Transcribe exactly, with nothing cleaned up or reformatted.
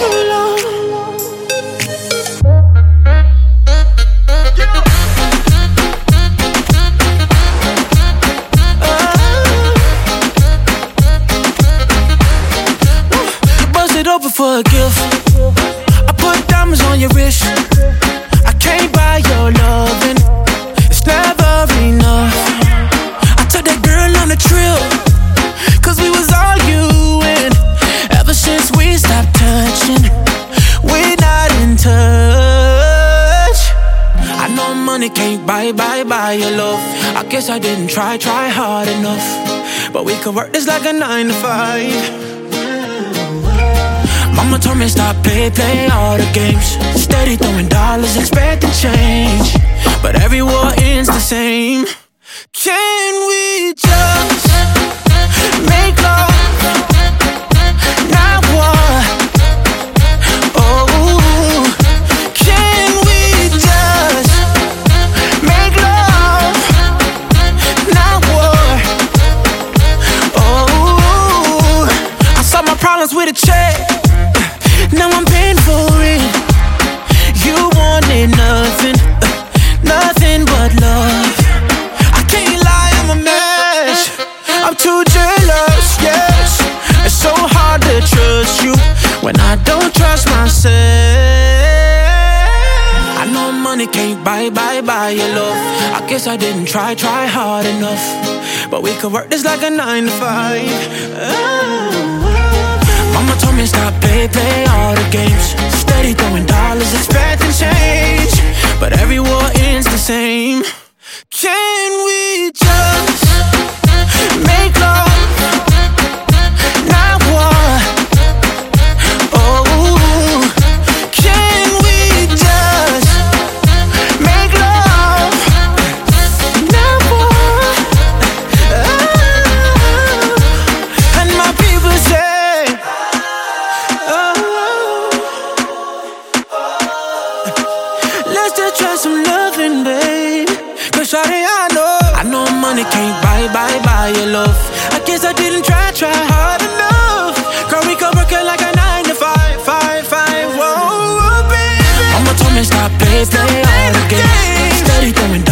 Open for a gift. I put diamonds on your wrist. I can't buy your loving. It's never enough. I took that girl on a trip, cause we was arguing. Ever since we stopped touching, we're not in touch. I know money can't buy, buy, buy your love. I guess I didn't try, try hard enough. But we could work this like a nine to five. Mama told me stop, play, play all the games. Steady throwing dollars, expecting change. But every war ends the same. Can we just make love, not war? Oh, can we just make love, not war? Oh, I solved my problems with a check. Now I'm paying for it. You wanted nothing, uh, nothing but love. I can't lie, I'm a mess. I'm too jealous, yes. It's so hard to trust you when I don't trust myself. I know money can't buy, buy, buy your love. I guess I didn't try, try hard enough. But we could work this like a nine to five. Oh. Mama told me stop, play, play all the games. Steady throwing dollars, expecting change. But every war ends the same. Can we just make love, not war? Oh, can we just make love, not war? Oh, and my people say, let's just try some loving, babe. Cause shawty, I know I know money can't buy, buy, buy your love. I guess I didn't try, try hard enough. Girl, we could work it like a nine to five, five, five, whoa, baby. Mama told me stop, play, play all the games. Steady throwing